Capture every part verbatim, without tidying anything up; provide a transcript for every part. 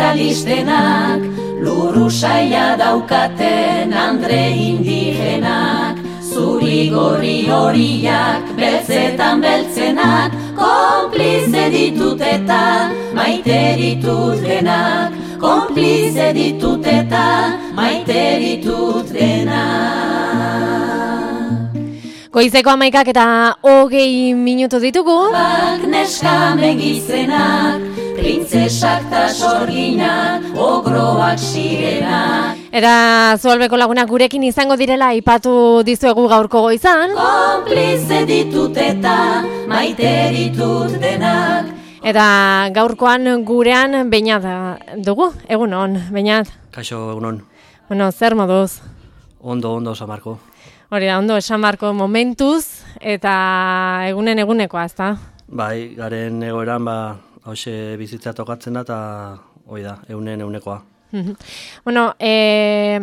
kapitalistenak, luru saia daukaten andre indigenak, zuri gorri horiak, beltzetan beltzenak, konplize ditut eta maite ditut denak, konplize ditut eta maite ditut denak. Goizeko hamaikak eta hogei minutu ditugu. Bak neska megizenak, printzesak ta sorginak, ogroak sirenak. Eta Zuolbeko lagunak gurekin izango direla aipatu dizuegu gaurko goizan. Konplize ditut eta maite ditut denak. Eta gaurkoan gurean Beñat dugu, egun on, Beñat. Kaixo, egun on. Bueno, zer moduz? Ondo, ondo, San Marko. Hori da, ondo, San Marko momentuz eta egunen egunekoa, ezta? Bai, garen egoeran, ba, hause bizitza tokatzen da, eta hoi da, egunen egunekoa. Bueno, e,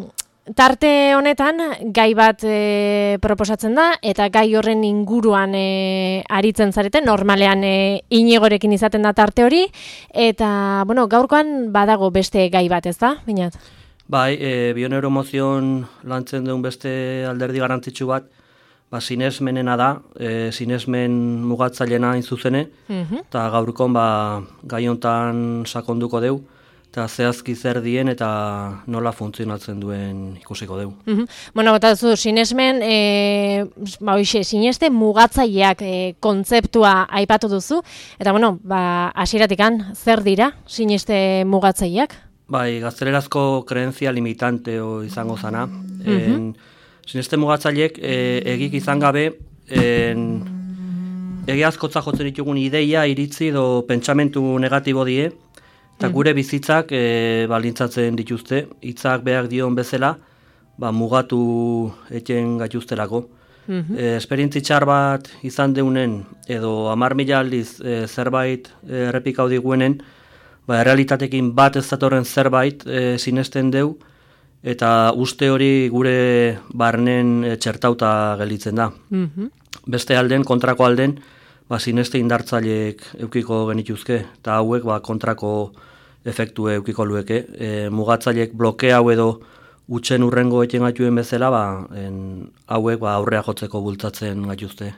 tarte honetan gai bat e, proposatzen da, eta gai horren inguruan e, aritzen zareten, normalean e, Inigorekin izaten da tarte hori, eta, bueno, gaurkoan badago beste gai bat, ez da, Beñat? Bai, e, bioneuromozion lantzen duen beste alderdi garrantzitsu bat, ba, sinesmenena da, e, sinesmen mugatzailena hain zuzene, eta gaurkon ba, gai hontan sakonduko deu, eta zehazki zer dien eta nola funtzionatzen duen ikusiko deu. Mm-hmm. Bueno, eta zu, sinesmen, e, ba, oixe, sineste mugatzaileak e, kontzeptua aipatu duzu, eta bueno, ba, hasieratikan zer dira sineste mugatzaileak? Bai, gaztelerazko kreentzia limitante o izango zana. Mm-hmm. Sineste mugatzaileek e, egik izan gabe, en, egiazkotza jotzen ditugun ideia, iritzi edo pentsamentu negatibo die, eta gure bizitzak e, balintzatzen dituzte, hitzak beak dion bezala, ba, mugatu eten gaituzterako. Mm-hmm. E, esperientzi txar bat izan deunen, edo hamar mila aldiz e, zerbait e, errepikau diguenen, ba, realitatekin bat ez datorren zerbait e, sinesten deu, eta uste hori gure barnen e, txertauta gelditzen da. Mm-hmm. Beste alden, kontrako alden, ba, sineste indartzaileek eukiko genituzke, eta hauek ba, kontrako efektu eukiko lueke. E, mugatzaileek blokea hau edo utxen urrengo eten gaituen bezala, ba, en, hauek ba, aurrea jotzeko bultzatzen gaituzte.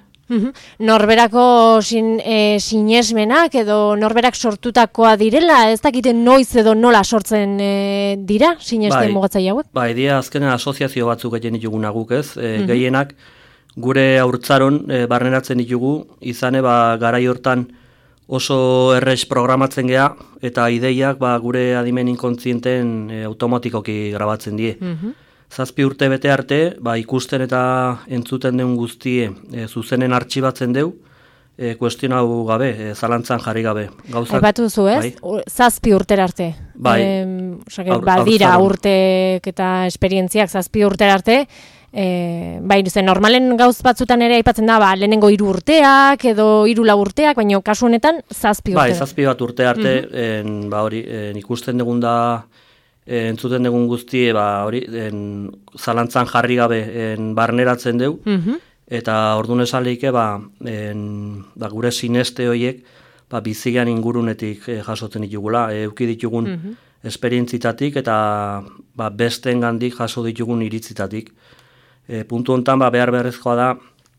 Norberako sin, e, sinesmenak edo norberak sortutakoa direla, ez dakite noiz edo nola sortzen e, dira sineste bai, mugatzaile hauek? Bai, dia azkenen asoziazio batzuk egin dituguna guk ez, e, mm-hmm. gehienak gure haurtzaron e, barneratzen ditugu, izane ba, garai hortan oso errez programatzen gea, eta ideiak ba, gure adimen inkontzienten e, automatikoki grabatzen die. Mm-hmm. Zazpi urte bete arte, ba, ikusten eta entzuten den guztie e, zuzenen artxibatzen deu, e, kuestionau gabe, e, zalantzan jarri gabe. Gauzak, aipatu zu ez? Bai? Zazpi urter arte. Bai. E, osake, Aur, badira urtek eta esperientziak zazpi urter arte, e, bai, zen, normalen gauz batzutan ere aipatzen da, ba, lehenengo hiru urteak edo hiru lau urteak, baina kasu honetan zazpi urte. Bai, zazpi bat urte arte, mm-hmm. en, ba, hori, en, ikusten dugun da, E, entzuten dugun guztie, ba, hori, en, zalantzan jarri gabe en, barneratzen deu, mm-hmm. eta orduan esan lehike, ba, en, ba, gure sineste horiek ba, bizigan ingurunetik e, jasotzen ditugula, e, euki ditugun mm-hmm. esperientzitatik eta ba, besten gandik jaso ditugun iritzitatik. E, puntu hontan ba, behar beharrezkoa da,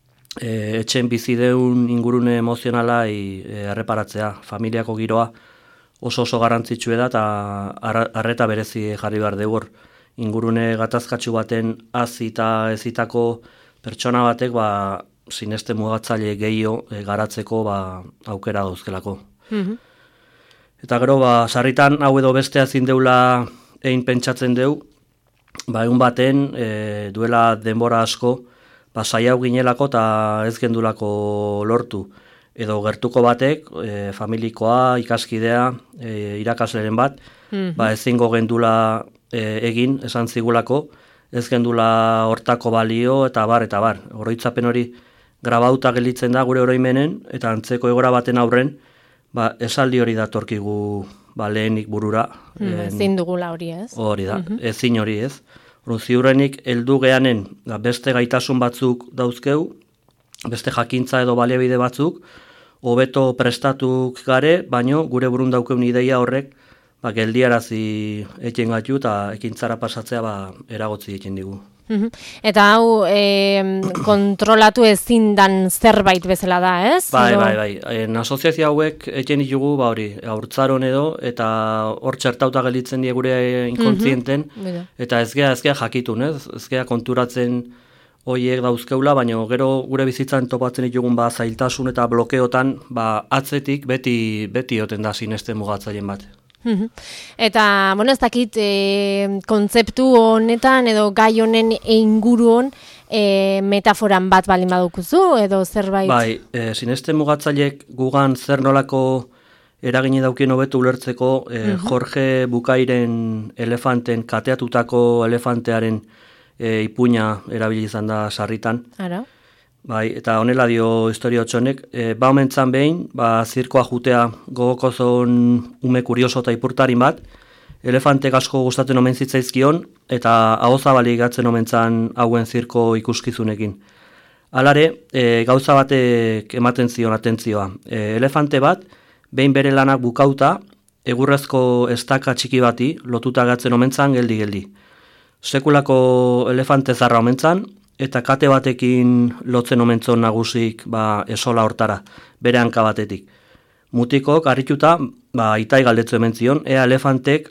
e, etxen bizi deun ingurune emozionala e, erreparatzea, familiako giroa, oso oso garrantzitsu da eta arreta berezi jarri behar dugu. Ingurune gatazkatsu baten hazi eta ezitako pertsona batek ba, sineste mugatzaile gehiago e, garatzeko ba, aukera dauzkelako. Mm-hmm. Eta gero, ba, sarritan hau edo bestea ezin deula egin pentsatzen deu, ba, egun baten e, duela denbora asko ba, saiau ginelako eta ez gendulako lortu. Edo gertuko batek, e, familikoa, ikaskidea, e, irakasleren bat, mm-hmm. ba ezingo gendula e, egin, esan zigulako, ez gendula hortako balio eta bar, eta bar. Oroitzapen hori grabauta gelitzen da gure oroimenen, eta antzeko egora baten aurren, ba esaldi hori datorkigu ba, lehenik burura. Mm, ezin dugula hori ez? Hori da, mm-hmm. ezin hori ez. Ziurrenik heldu geanen ba, beste gaitasun batzuk dauzkeu, beste jakintza edo baliabide batzuk, hobeto prestatuk gare, baino gure burun daukeun ideia horrek ba, geldiarazi eten gaitu eta ekintzara pasatzea ba, eragotzi eten digu. Eta hau e, kontrolatu ezin dan zerbait bezala da, ez? Bai, bai, bai. En asoziazio hauek eten ditugu, ba hori, haurtzaron edo, eta hor txertauta gelditzen die gure inkontzienten, mm-hmm. eta ez gea, ez gea jakitun, ez? Ez gea konturatzen horiek dauzkeula, baina gero gure bizitzan topatzen ditugun ba, zailtasun eta blokeotan, ba, atzetik beti, beti oten da sineste mugatzaileen bat. Eta, bueno, ez dakit e, kontzeptu honetan edo gai honen inguruan e, metaforan bat balin badukuzu edo zerbait? Bai, e, sineste mugatzaileek gugan zer nolako eragine daukien hobetu ulertzeko e, uh-huh. Jorge Bukairen elefanten, kateatutako elefantearen e, ipuina erabili izan da sarritan. Ara. Bai, eta honela dio historia otxonek, e, ba omentzan behin, ba zirkoa jutea gogokozon ume kurioso eta ipurtarin bat, elefantek asko gustatzen omen zitzaizkion, eta ahozabalik gatzen omentzan hauen zirko ikuskizunekin. Halare, e, gauza batek ematen zion atentzioa. E, elefante bat, behin bere lanak bukauta, egurrezko estaka txiki bati lotuta gatzen omentzan geldi-geldi. Sekulako elefante zarra omentzan, eta kate batekin lotzen omentzon nagusik ba, esola hortara, bere hanka batetik. Mutikok harrituta ba, itai galdetzu hemen zion, ea elefantek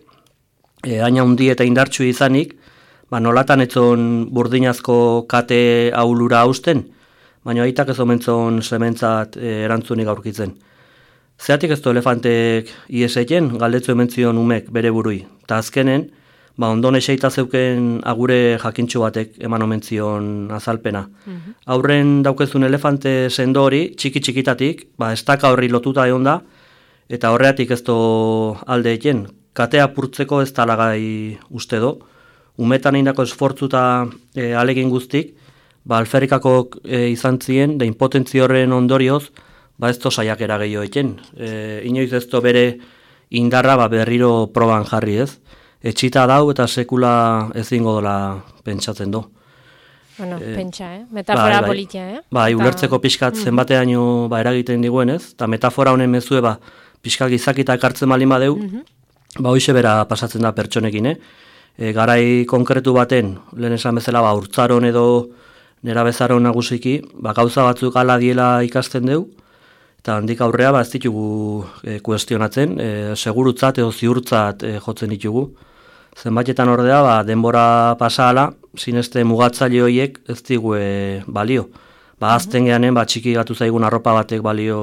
e, aina hundi eta indartsu izanik, ba, nolatan etzon burdinazko kate aulura hausten, baina aitak ez omentzon sementzat e, erantzunik aurkitzen. Zeatik ez du elefantek ieseken, galdetzu hemen zion umek bere burui, eta azkenen, ba, ondone eseita zeuken agure jakintxu batek eman omen zion azalpena. Mm-hmm. Aurren daukezun elefante sendo hori, txiki-txikitatik, ba, estaka horri lotuta egon da, eta horreatik ez do alde eken. Katea purtzeko ez talagai uste do. Umetan indako esfortzuta e, alegin guztik, ba, alferrikako e, izan zien, da impotentzi horren ondorioz, ba, ez do saiakera gehiago eken. E, inoiz ez do bere indarra ba, berriro proban jarri ez. Etxita dau eta sekula ezingo dola pentsatzen do. Bueno, e, pentsa, eh? Metafora bai, politia, eh? Bai, ulertzeko pixkat zenbateaino ba, eragiten diguen, ez? Eta metafora honen mezue, ba, pixkat gizakita ekartzen malin badeu, mm-hmm. ba, hoize bera pasatzen da pertsonekin, eh? E, garai konkretu baten, lehen esan bezala, ba, urtzaron edo nera bezaron nagusiki, ba, gauza batzuk ala diela ikasten deu, eta handik aurrea, ba, ez ditugu e, kuestionatzen, e, segurutzat edo ziurtzat e, jotzen ditugu. Zenbaitetan ordea, ba, denbora pasahala, sineste mugatzaile horiek ez digu balio. Ba, azten geanen, ba, txiki gatu zaigun arropa batek balio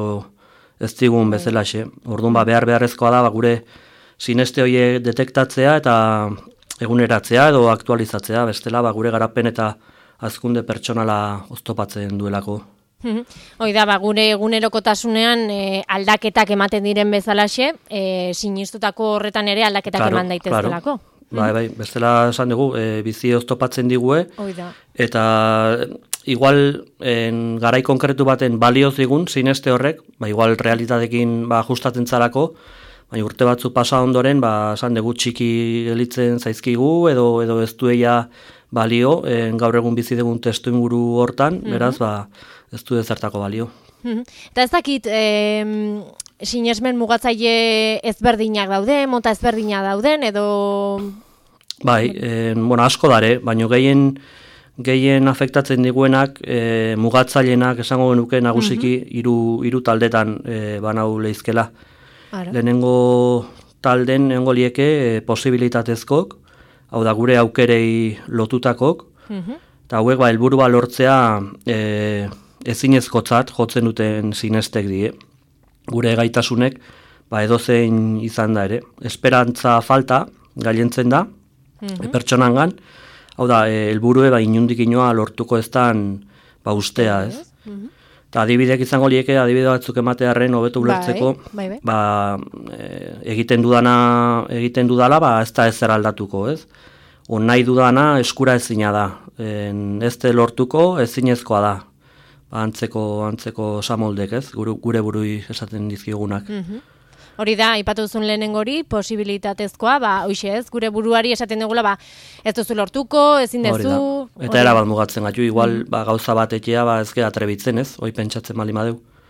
ez digun bezalaxe. Orduan, ba, behar beharrezkoa da, ba, gure sineste horiek detektatzea eta eguneratzea edo aktualizatzea, bestela, ba, gure garapen eta hazkunde pertsonala oztopatzen duelako. Hoi da, ba, gure egunerokotasunean e, aldaketak ematen diren bezalaxe, e, sinistutako horretan ere aldaketak claro, eman daitezkelako. Claro. Bai, bai, bestela esan dugu, e, bizi oztopatzen digue, eta igual en, garai konkretu baten balioz digun, sineste horrek, ba, igual realitatekin ba, ajustatzen zarako, baina urte batzu pasa ondoren, ba, esan dugu txiki gelitzen zaizkigu, edo edo ez dueia balio, en, gaur egun bizi dugun testu inguru hortan, mm-hmm. beraz, ba, ez du ezertako balio. Mm-hmm. Eta ez dakit, eh, sinesmen mugatzaile ezberdinak daude, mota ezberdinak dauden, edo... Bai, eh, bueno, asko dare, baina gehien, gehien afektatzen diguenak eh, mugatzailenak esango genuke nagusiki mm-hmm. hiru, hiru taldetan eh, banau leizkela. Ara. Lehenengo talden nengo lieke eh, posibilitatezkok, hau da gure aukerei lotutakok, mm-hmm. eta hauek ba, helburua lortzea eh, ezinezkotzat jotzen duten sinestek die. Gure gaitasunek ba, edozein izan da ere. Esperantza falta gailentzen da, mm-hmm. e, pertsonangan, hau da, helburue ba, inundik inoa lortuko eztan ba, ustea, ez? Mm-hmm. Eta adibidek izango lieke, adibide batzuk ematearen hobeto ulertzeko, bai, bai, bai. Ba, e, egiten dudana egiten dudala, ba, ez da ezer aldatuko, ez? On nahi dudana eskura ezina da. En, ez de lortuko ezinezkoa da. Ba, antzeko, antzeko samoldek, ez? Gure, gure burui esaten dizkigunak. Mm-hmm. Hori da, aipatu duzun lehenengo hori, posibilitatezkoa, ba, hoxe ez, gure buruari esaten dugula, ba, ez duzu lortuko, ezin dezu... Eta era bat mugatzen gatu, igual, mm-hmm. ba, gauza bat etxea, ba, ez gara trebitzen, ez? Hoi pentsatzen mali madeu. Mm-hmm.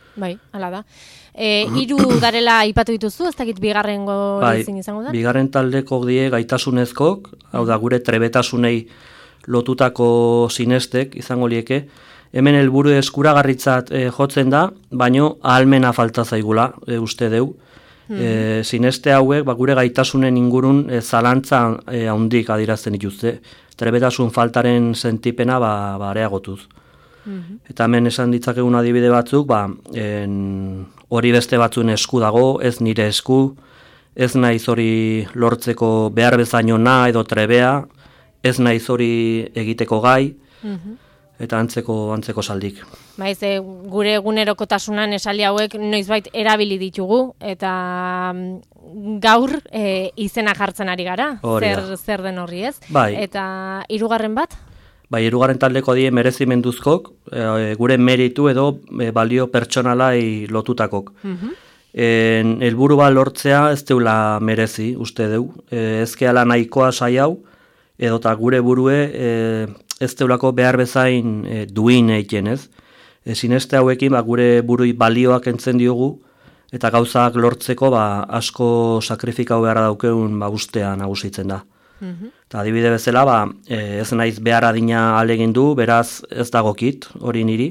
Bai, hala da. E, hiru darela aipatu dituzu, ez dakit bigarrengo bai, ezin izango da? Bigarren taldeko die gaitasunezkok, hau da gure trebetasunei lotutako sinestek izango lieke. Hemen helburu eskuragarritzat e, jotzen da, baino ahalmena falta zaigula, e, uste deu. E, sineste hauek ba, gure gaitasunen ingurun e, zalantza e, handik adirazten dituzte. Trebetasun faltaren sentipena ba, ba areagotuz. Mm-hmm. Eta hemen esan ditzakegun adibide batzuk, ba, en, hori beste batzuen esku dago, ez nire esku, ez naiz hori lortzeko behar bezainona edo trebea, ez naiz hori egiteko gai, mm-hmm. eta antzeko antzeko saldik. Baiz, e, gure egunerokotasunan esaldi hauek noizbait erabili ditugu, eta gaur e, izena jartzen ari gara, zer, zer den horri ez. Bai. Eta hirugarren bat? Bai, hirugarren taldeko die merezimenduzkok, e, gure meritu edo e, balio pertsonalai lotutakok. Mm-hmm. En, helburu bat lortzea ez deula merezi, uste deu. E, ezkeala nahikoa sai hau, edota gure burue e, ez deulako behar bezain e, duin egiten ez. E, sineste hauekin ba, gure burui balioak entzen diogu, eta gauzak lortzeko ba, asko sakrifikau beharra daukeun ba, ustea nagusitzen da. Mm-hmm. Eta adibide bezala, ba, ez naiz behar adina alegin du, beraz ez dagokit hori niri.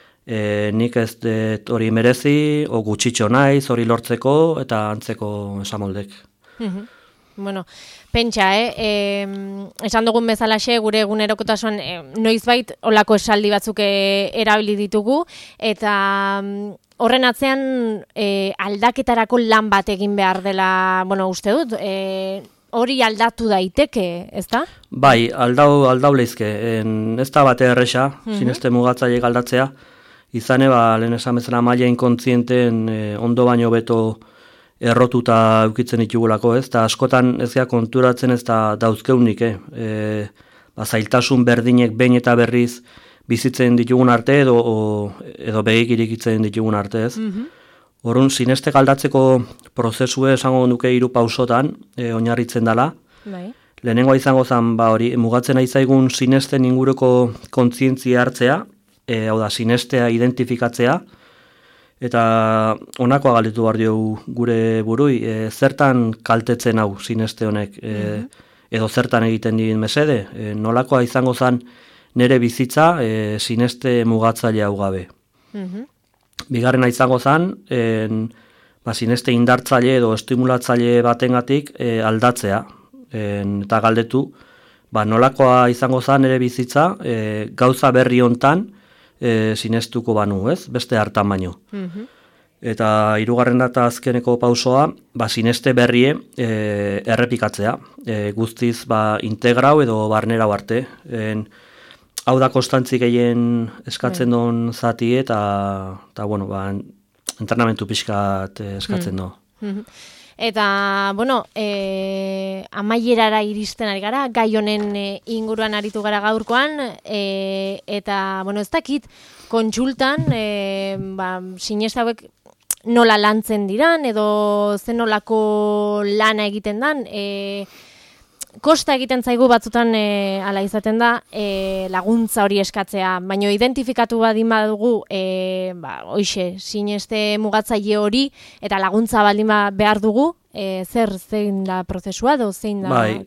E, nik ez dut hori merezi, o gutxitxo naiz, hori lortzeko, eta antzeko esamoldek. Mm-hmm. Bueno, pentsa, eh? E, esan dugun bezalaxe, gure egunerokotasun e, noizbait olako esaldi batzuk e, erabili ditugu, eta horren atzean e, aldaketarako lan bat egin behar dela, bueno, uste dut, e, hori aldatu daiteke, ez da? Bai, aldau, aldau lehizke. Ez da bate erresa, mm-hmm. sineste mugatzaile aldatzea. Izane, ba, lehen esan bezala maila inkontzienten e, ondo baino beto errotuta eukitzen ditugulako, ez? Ta askotan ez da konturatzen ez da dauzkeunik, eh? E, ba, zailtasun berdinek behin eta berriz bizitzen ditugun arte edo, o, edo begik irikitzen ditugun arte, ez? Mm-hmm. Horun, sinestek aldatzeko prozesue esango nuke hiru pausotan e, oinarritzen dela. Bai. Lehenengoa izango zen, ba hori, mugatzen aizaigun sinesten inguruko kontzientzia hartzea, e, hau da, sinestea identifikatzea, eta honakoa galdetu behar diogu gure burui, e, zertan kaltetzen hau sineste honek, e, mm-hmm. edo zertan egiten dien mesede, e, nolakoa izango zen nire bizitza e, sineste mugatzaile hau gabe. Mm-hmm. Bigarrena izango zen, en, ba, sineste indartzaile edo estimulatzaile batengatik e, aldatzea. En, eta galdetu, ba, nolakoa izango zen ere bizitza, e, gauza berri hontan e, sinestuko banu, ez? Beste hartan baino. Mm-hmm. Eta hirugarren eta azkeneko pausoa, ba, sineste berrie e, errepikatzea. E, guztiz ba, integrau edo barnerau arte. En, Hau da konstantzi gehien eskatzen duen zati eta, eta bueno, ba, entrenamentu pixkat eskatzen du. Mm. Eta, bueno, e, amaierara iristen ari gara, gai honen e, inguruan aritu gara gaurkoan, e, eta, bueno, ez dakit, kontsultan, e, ba, sineste hauek nola lantzen diran, edo zen nolako lana egiten dan, e, kosta egiten zaigu batzutan e, ala izaten da e, laguntza hori eskatzea, baina identifikatu badin badugu e, ba, oixe, sineste mugatzaile hori eta laguntza baldin behar dugu, e, zer zein da prozesua edo zein da? Bai,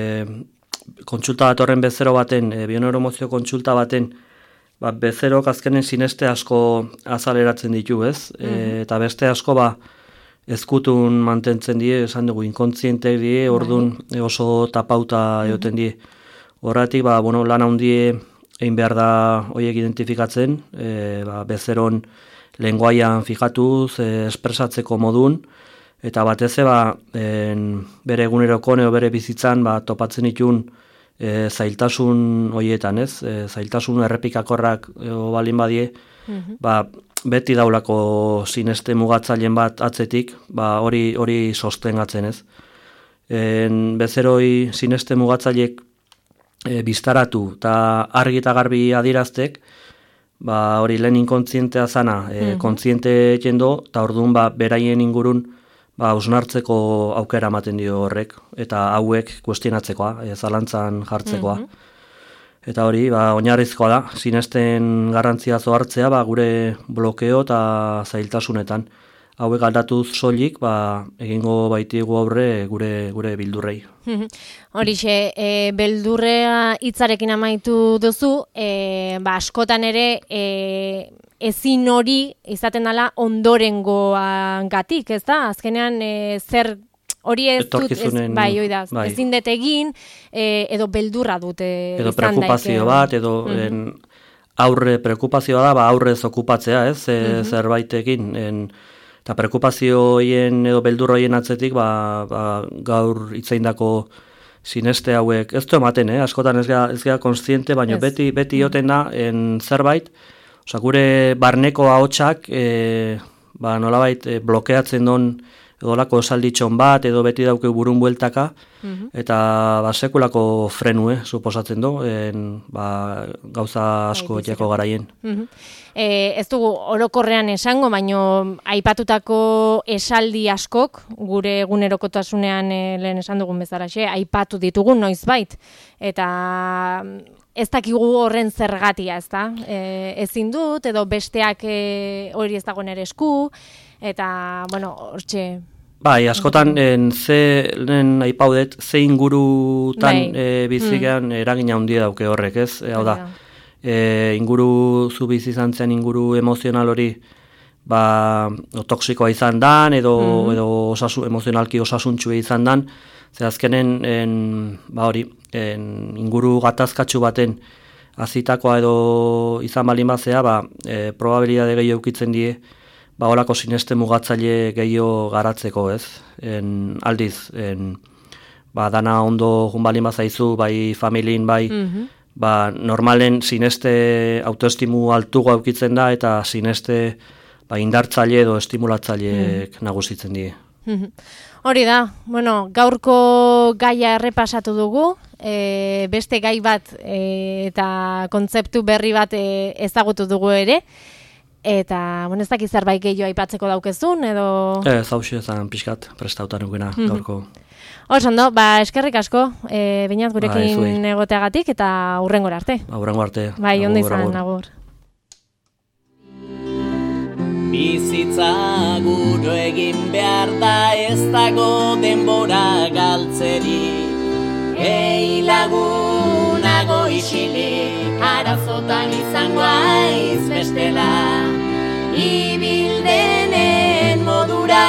e, kontsulta bat horren bezero baten, e, bioneuromozio kontsulta baten, ba, bezerok azkenen sineste asko azaleratzen ditu, ez? Mm-hmm. E, eta beste asko, ba, ezkutun mantentzen die, esan dugu, inkontzientek die, orduan oso tapauta egoten die. Horratik, ba, bueno, lan handie egin behar da horiek identifikatzen, e, ba, bezeron lenguaian fijatuz, e, espresatzeko modun, eta batez ba, en, bere egunerokon edo bere bizitzan ba, topatzen itun e, zailtasun horietan, ez? E, zailtasun errepikakorrak edo balin badie, mm-hmm. ba, beti daulako sineste mugatzaileen bat atzetik, ba hori hori sostengatzen, ez. En bezeroi sineste mugatzaileek e, biztaratu eta argi eta garbi adieraztek, ba hori lehen inkontzientea zana, e, mm-hmm. kontziente jendo, eta orduan ba beraien ingurun ba ausnartzeko aukera ematen dio horrek, eta hauek kuestionatzekoa, e, zalantzan jartzekoa. Mm-hmm. Eta hori, ba, oinarrizkoa da, sinesten garrantzia zohartzea, ba, gure blokeo eta zailtasunetan. Hauek aldatuz soilik, ba, egingo baitigu aurre gure gure bildurrei. Horixe, e, beldurrea hitzarekin amaitu duzu, e, ba, askotan ere e, ezin hori izaten dela ondorengoagatik, ez da? Azkenean e, zer hori ez dut, ez, bai, oida, bai. Ezin dut egin, e, edo beldurra dute. Edo preokupazio bat, edo uh-huh. en, aurre preokupazioa da, ba, aurrez okupatzea, ez, e, uh-huh. zerbaitekin, en, eta preokupazio hien edo beldur horien atzetik, ba, ba, gaur itzeindako sineste hauek, ez du ematen, eh? Askotan ez gara, ez gara konstiente, baina yes. beti, beti joten da, en zerbait, oza, gure barneko ahotsak, e, ba, nolabait e, blokeatzen don, edo lako esalditxon bat, edo beti dauke burun bueltaka, uh-huh. eta ba, sekulako frenue, suposatzen du, en, ba, gauza asko jako garaien. Uh-huh. E, ez dugu orokorrean esango, baino aipatutako esaldi askok, gure egunerokotasunean e, lehen esan dugun bezalaxe, aipatu ditugu noizbait, eta ez dakigu horren zergatia, ez da? E, ezin dut, edo besteak e, hori ez dagoen ere esku, eta, bueno, hortxe... Bai, askotan, en, ze, lehen aipaudet, ze ingurutan e, bizigean mm. eragina handia dauke horrek, ez? E, hau da, e, inguru zu bizi izan zen, inguru emozional hori, ba, toksikoa izan dan, edo, mm. edo osasu, emozionalki osasuntxue izan dan, ze azkenen, en, ba hori, en, inguru gatazkatsu baten azitakoa edo izan balin bazea, ba, e, probabilidade gehiago eukitzen die, ba, holako sineste mugatzaile gehiago garatzeko, ez? En, aldiz, en, ba, dana ondo junbalin bazaizu, bai familin, bai, mm-hmm. ba, normalen sineste autoestimu altugo aukitzen da, eta sineste ba, indartzaile edo estimulatzaileek mm. nagusitzen die. Mm-hmm. Hori da, bueno, gaurko gaia errepasatu dugu, e, beste gai bat e, eta kontzeptu berri bat e, ezagutu dugu ere, eta, bueno, ez dakiz zerbait gehiago aipatzeko daukezun, edo... Ez, hauxe ezan pixkat, prestauta nukena, mm-hmm. gaurko. Osondo, ba, eskerrik asko, e, bainat gurekin ba, egoteagatik, eta hurrengora arte. Ba, hurrengo arte. Bai, ondo izan, agur. Bizitza guro egin behar da, ez dago denbora galtzeri. Ei lagunago isilik, arazotan izango aiz bestela, ibildenen modura,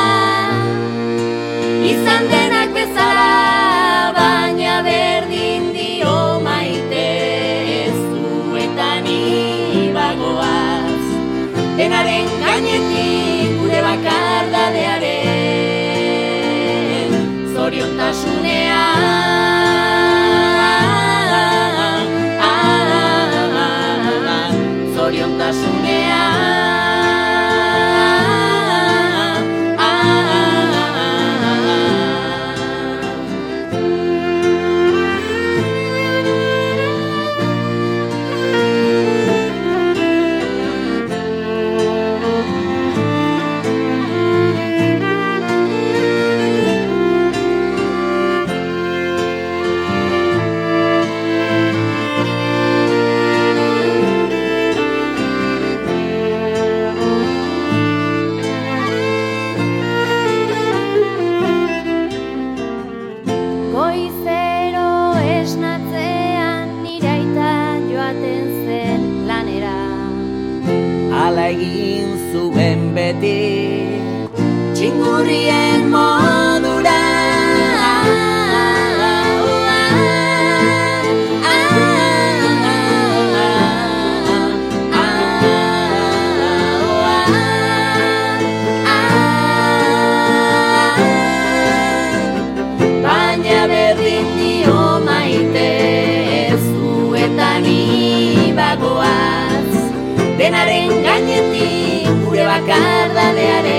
izan denak bezala, baina berdin dio maite, ez duetan ibagoaz, denaren gainetik gure bakardadearen, zoriontasunean. Txingurrien modura, baina berdin dio maite, ez duetan ibagoaz, denaren gainetik gure bakardadearen.